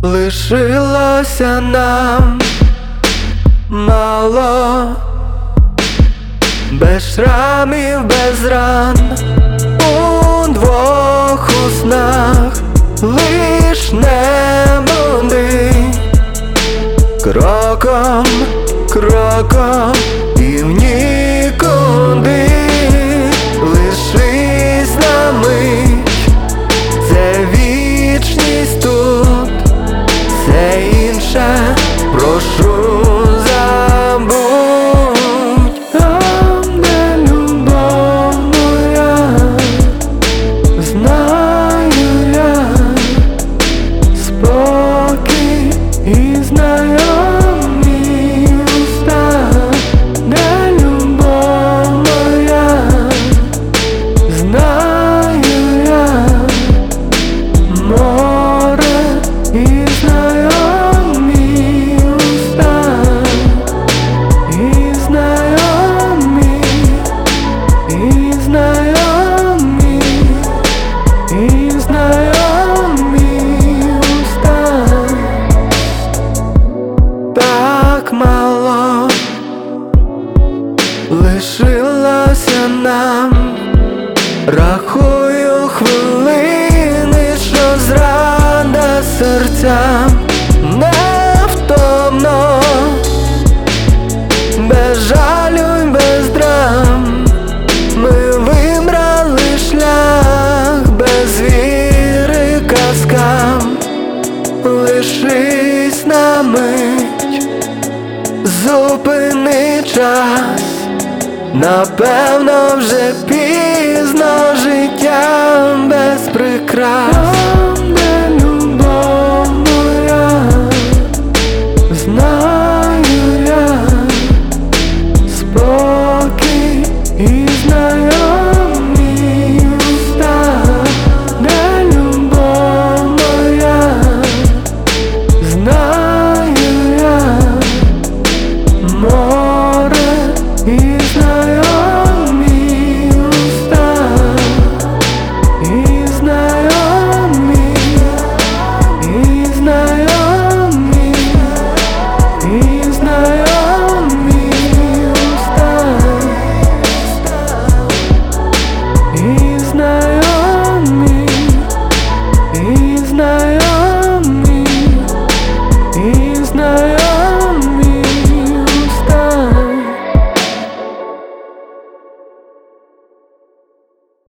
лишилося нам мало, без шрамів, без ран, удвох у снах, лиш небуди, кроком, кроком і в нікуди. Лишись на мить, це вічність тут, все інше прошу забудь. Там, де любов моя, знаю я спокій і знайомі уста, де любов моя, знаю я море і знайомі уста, і знайомі, і знайомі, і знайомі уста. Так мало лишилося нам, рахую хвилини, що зрада серцям невтомно, без жалю й без драм. Ми вибрали шлях без віри казкам. Лишись на мить, зупини час, напевно вже пізно, життя без прикрас.